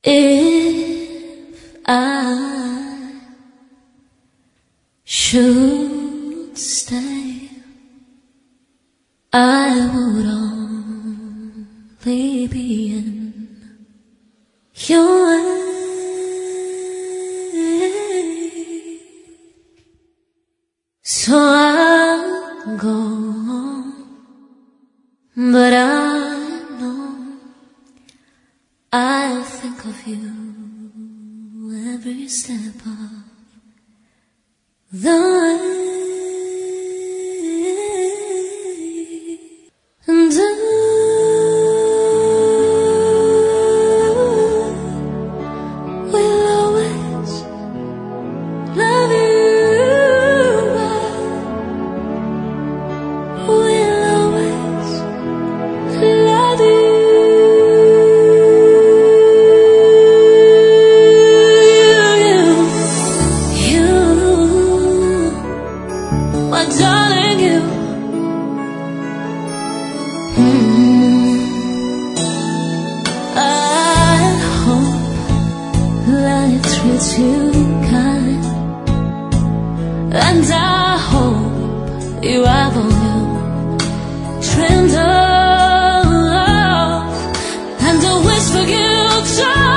If I should stay, I would only be in your way. So I'll go on, but I know I'll think of you every step of the way. And we'll always love you. We'll always love you. My darling, you. I hope life treats you kind, and I hope you have all you dreamed of, and I wish for you joy.